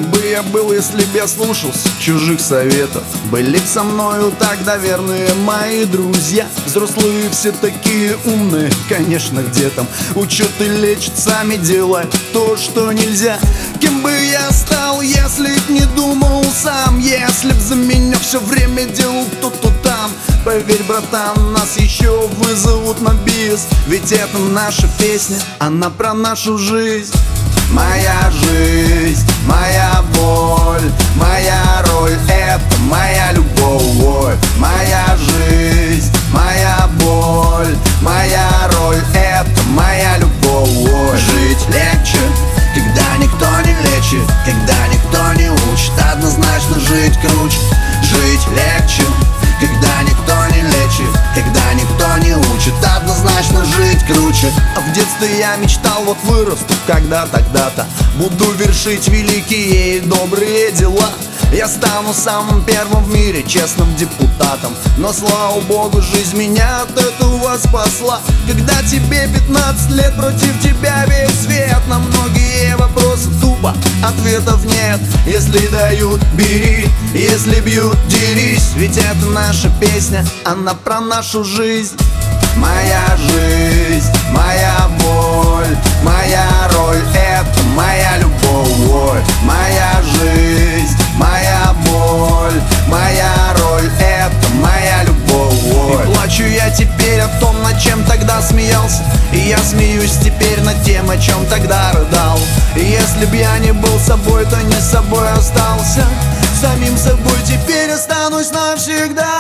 бы я был, если б я слушался чужих советов? Были б со мною тогда верные мои друзья. Взрослые все такие умные, конечно, где там учат и лечат, сами делают то, что нельзя. Кем бы я стал, если б не думал сам? Если б за меня все время делал кто-то там? Поверь, братан, нас еще вызовут на бис. Ведь это наша песня, она про нашу жизнь. Моя жизнь, моя боль, моя роль — это моя любовь. Моя жизнь, моя боль, моя роль — это моя любовь. Жить легче, когда никто не лечит, когда никто не учит. Однозначно жить круче. Жить легче, когда никто не лечит, когда никто не учит. Однозначно жить круче. А в детстве я мечтал, вот вырасту когда-то, буду вершить великие и добрые дела. Я стану самым первым в мире честным депутатом. Но, слава богу, жизнь меня от этого спасла. Когда тебе 15 лет, против тебя весь свет. На многие вопросы тупо ответов нет. Если дают, бери, если бьют, дерись. Ведь это наша песня, она про нашу жизнь. Моя жизнь, моя боль, моя роль — это моя любовь. Моя жизнь, моя боль, моя роль — это моя любовь. И плачу я теперь о том, над чем тогда смеялся. И я смеюсь теперь над тем, о чем тогда рыдал. И если б я не был собой, то не собой остался. Самим собой теперь останусь навсегда.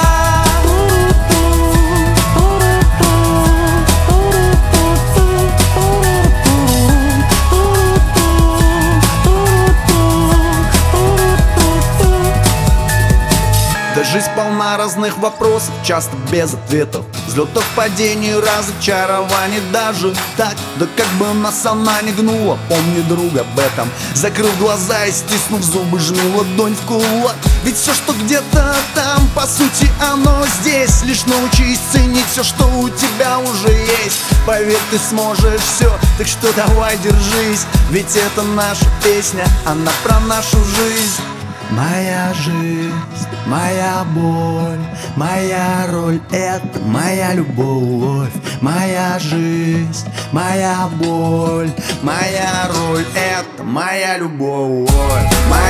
Да жизнь полна разных вопросов, часто без ответов. Взлетов, падений, разочарований, даже так. Да как бы нас она не гнула, помни, друг, об этом. Закрыв глаза и стиснув зубы, жми ладонь в кулак. Ведь все, что где-то там, по сути, оно здесь. Лишь научись ценить все, что у тебя уже есть. Поверь, ты сможешь все, так что давай держись. Ведь это наша песня, она про нашу жизнь. Моя жизнь, моя боль, моя роль — это моя любовь. Моя жизнь, моя боль, моя роль — это моя любовь.